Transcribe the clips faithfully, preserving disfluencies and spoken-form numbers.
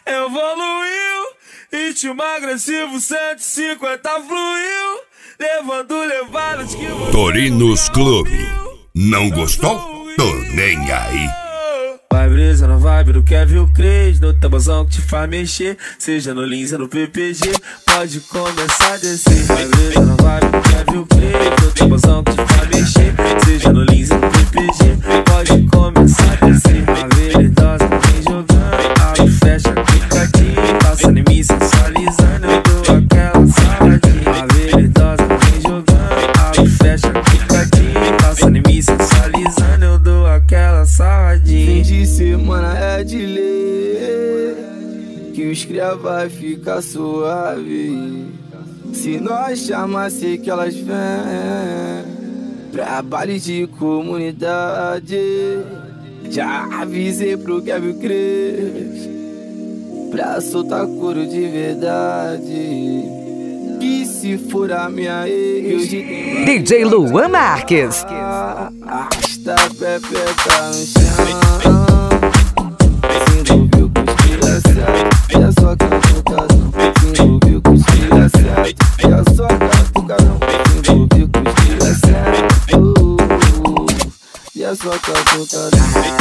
Evoluiu, ritmo agressivo, cento e cinquenta fluiu, levando levadas que você Torinos Clube. Não gostou? Tô nem aí. Vai brisa na vibe do Kevin Cres, no tabuzão que te faz mexer, seja no Lins ou no P P G, pode começar a descer. Vai brisa na vibe do Kevin Cres, no tabuzão que te faz mexer, seja no Lins ou no P P G, pode começar a descer. A veridosa vem jogando, abre, fecha, picadinho, passa em mim sensualizando, eu dou aquela saladinha. A veridosa vem jogando, abre, fecha, picadinho, passa em mim sensualizando, eu dou aquela saladinha. Fim de semana é de lei, que os cria vai ficar suave. Se nós chamar, sei que elas vêm pra baile de comunidade. Já avisei pro Kevin Cres pra soltar couro de verdade. Que se for a minha ex, D J Luan Marques. Arrasta a pepeca no chão, se envolveu com os tira certo, e é só catucadão. Se envolveu com os tira certo, e é só catucadão. Se envolveu com os tira certo, e é só catucadão.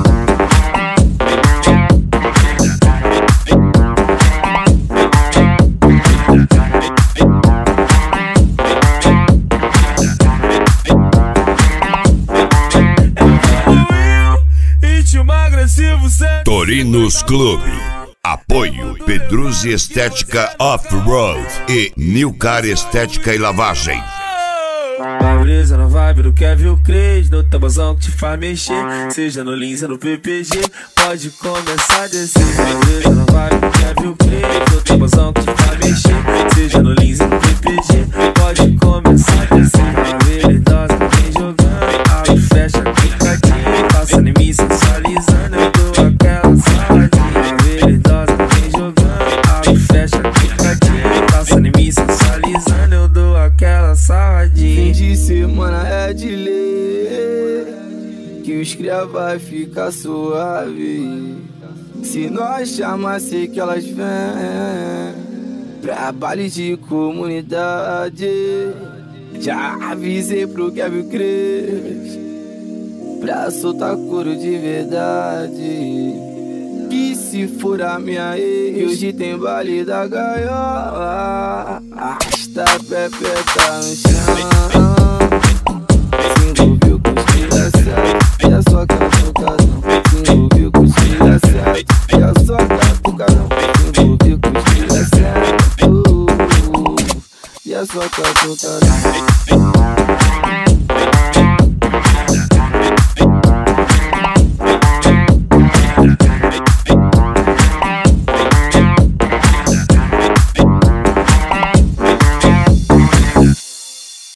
Torinos Clube. Apoio Pedruzzi Estética Off-Road e Nilcar Estética e Lavagem. Vai brisa na vibe do Kevin Cres, no tabuzão que te faz mexer, seja no Lins ou no P P G, pode começar a descer. Vai brisa na vibe do Kevin Cres, no tabuzão que te faz mexer, seja no Lins ou no P P G, pode começar a descer. A veridosa vem jogando, abre, fecha, picadinho, passa em mim sensualizando, eu dou aquela saladinha. A veridosa vem jogando, abre, fecha, picadinho, passa em mim sensualizando, eu dou aquela saladinha. Fim de semana é de lei, que os cria vai ficar suave. Se nós chamar, sei que elas vêm pra baile de comunidade. Já avisei pro Kevin Cres pra soltar couro de verdade. Que se for a minha ex, hoje tem baile da gaiola. Arrasta a pepeca no chão, se envolveu com os tira certo, e é só catucadão. Se envolveu com os tira certo, e é só catucadão. Se envolveu com os tira certo, e é só catucadão.